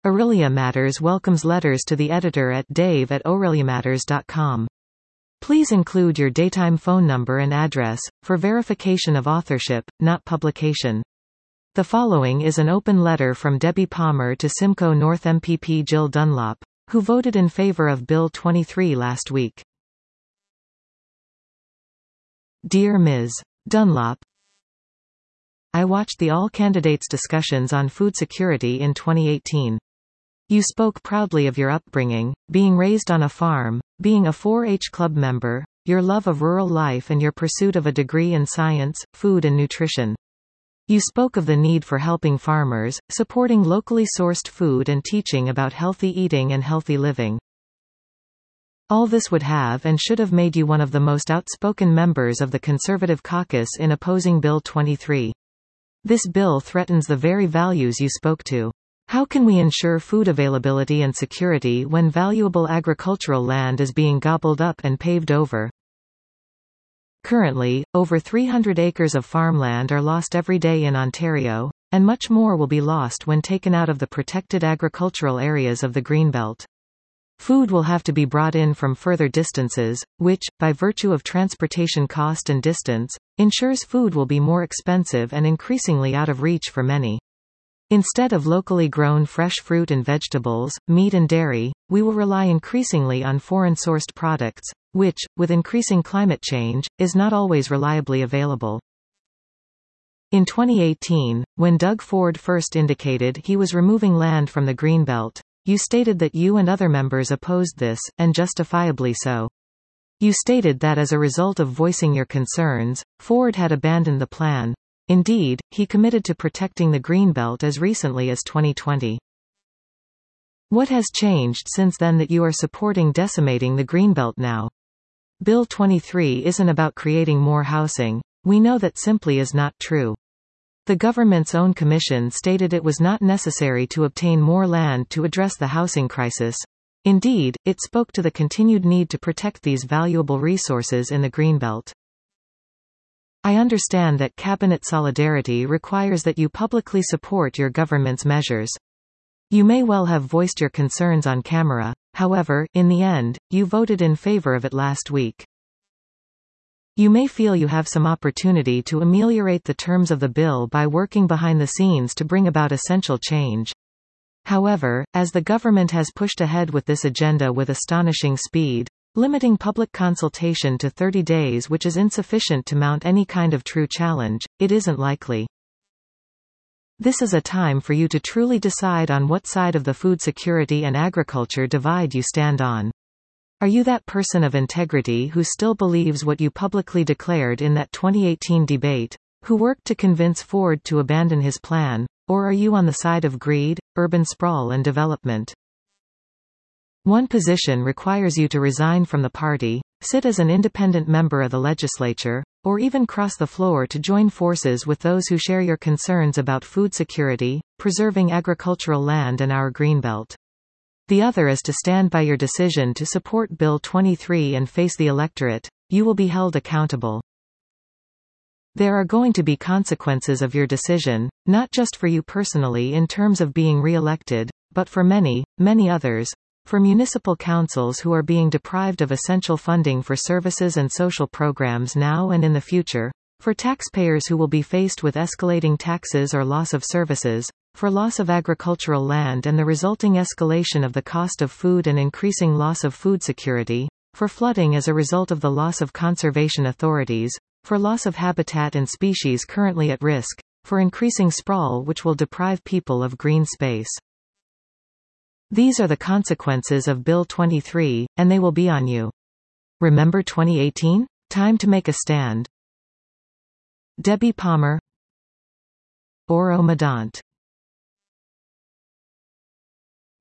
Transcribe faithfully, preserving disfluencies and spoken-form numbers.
Aurelia Matters welcomes letters to the editor at dave at aurelia matters dot com. Please include your daytime phone number and address, for verification of authorship, not publication. The following is an open letter from Debbie Palmer to Simcoe North M P P Jill Dunlop, who voted in favor of Bill twenty-three last week. Dear Miz Dunlop, I watched the all candidates discussions on food security in twenty eighteen. You spoke proudly of your upbringing, being raised on a farm, being a four H club member, your love of rural life and your pursuit of a degree in science, food and nutrition. You spoke of the need for helping farmers, supporting locally sourced food and teaching about healthy eating and healthy living. All this would have and should have made you one of the most outspoken members of the Conservative caucus in opposing Bill twenty-three. This bill threatens the very values you spoke to. How can we ensure food availability and security when valuable agricultural land is being gobbled up and paved over? Currently, over three hundred acres of farmland are lost every day in Ontario, and much more will be lost when taken out of the protected agricultural areas of the Greenbelt. Food will have to be brought in from further distances, which, by virtue of transportation cost and distance, ensures food will be more expensive and increasingly out of reach for many. Instead of locally grown fresh fruit and vegetables, meat and dairy, we will rely increasingly on foreign-sourced products, which, with increasing climate change, is not always reliably available. In twenty eighteen, when Doug Ford first indicated he was removing land from the Greenbelt, you stated that you and other members opposed this, and justifiably so. You stated that as a result of voicing your concerns, Ford had abandoned the plan. Indeed, he committed to protecting the Greenbelt as recently as twenty twenty. What has changed since then that you are supporting decimating the Greenbelt now? Bill twenty-three isn't about creating more housing. We know that simply is not true. The government's own commission stated it was not necessary to obtain more land to address the housing crisis. Indeed, it spoke to the continued need to protect these valuable resources in the Greenbelt. I understand that cabinet solidarity requires that you publicly support your government's measures. You may well have voiced your concerns on camera, however, in the end, you voted in favor of it last week. You may feel you have some opportunity to ameliorate the terms of the bill by working behind the scenes to bring about essential change. However, as the government has pushed ahead with this agenda with astonishing speed, limiting public consultation to thirty days, which is insufficient to mount any kind of true challenge, it isn't likely. This is a time for you to truly decide on what side of the food security and agriculture divide you stand on. Are you that person of integrity who still believes what you publicly declared in that twenty eighteen debate, who worked to convince Ford to abandon his plan, or are you on the side of greed, urban sprawl and development? One position requires you to resign from the party, sit as an independent member of the legislature, or even cross the floor to join forces with those who share your concerns about food security, preserving agricultural land and our Greenbelt. The other is to stand by your decision to support Bill twenty-three and face the electorate. You will be held accountable. There are going to be consequences of your decision, not just for you personally in terms of being re-elected, but for many, many others. For municipal councils who are being deprived of essential funding for services and social programs now and in the future, for taxpayers who will be faced with escalating taxes or loss of services, for loss of agricultural land and the resulting escalation of the cost of food and increasing loss of food security, for flooding as a result of the loss of conservation authorities, for loss of habitat and species currently at risk, for increasing sprawl which will deprive people of green space. These are the consequences of Bill twenty-three, and they will be on you. Remember twenty eighteen? Time to make a stand. Debbie Palmer, Oro Medant.